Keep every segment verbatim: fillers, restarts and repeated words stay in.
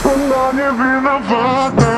она не виновата.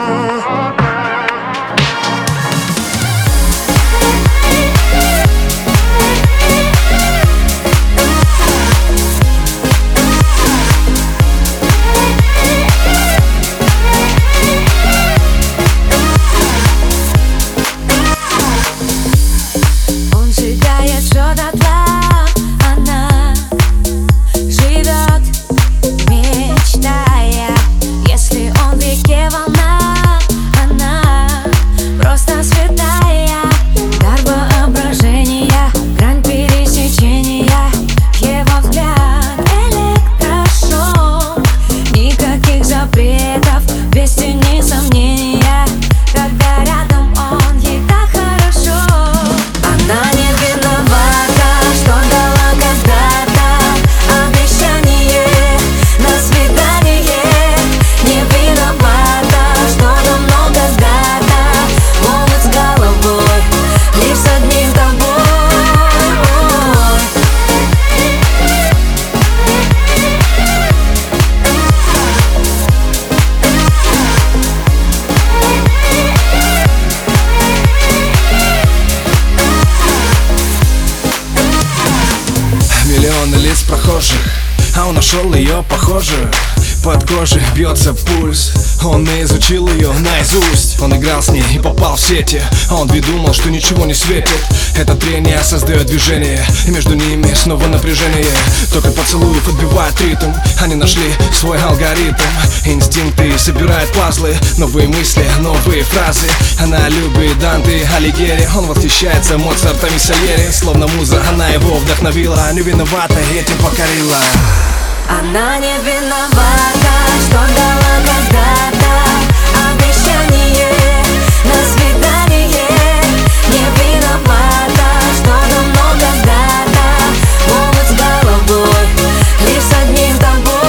Он сжигает всё дотла, она живет, мечтая. Если он в реке волна, она просто святая. Дар воображения, грань пересечения, его взгляд электрошок. Никаких запретов, без тени сомнения. Когда рядом он, ей так хорошо. Она не виновата, что дала когда-то обещание на свидание. Не виновата, что давно когда-то волнует с головой лишь с одним тобой. Миллионы лиц прохожих, а он нашел ее похожую. Под кожей бьется пульс, он и изучил ее наизусть. Он играл с ней и попал в сети, а он ведь думал, что ничего не светит. Это трение создает движение, и между ними снова напряжение. Только поцелуев отбивает ритм, они нашли свой алгоритм. Инстинкты собирают пазлы, новые мысли, новые фразы. Она любит Данте, Алигьери, он восхищается Моцартом и Сальери. Словно муза, она его вдохновила, не виновата, этим покорила. Она не виновата, что дала когда-то обещание на свидание. Не виновата, что давно когда-то волнует с головой лишь с одним тобой.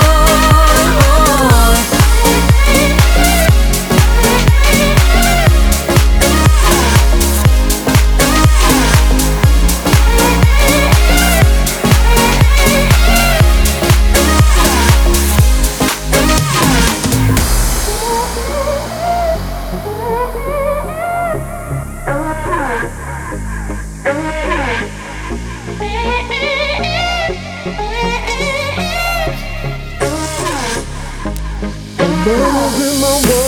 Она не виновата.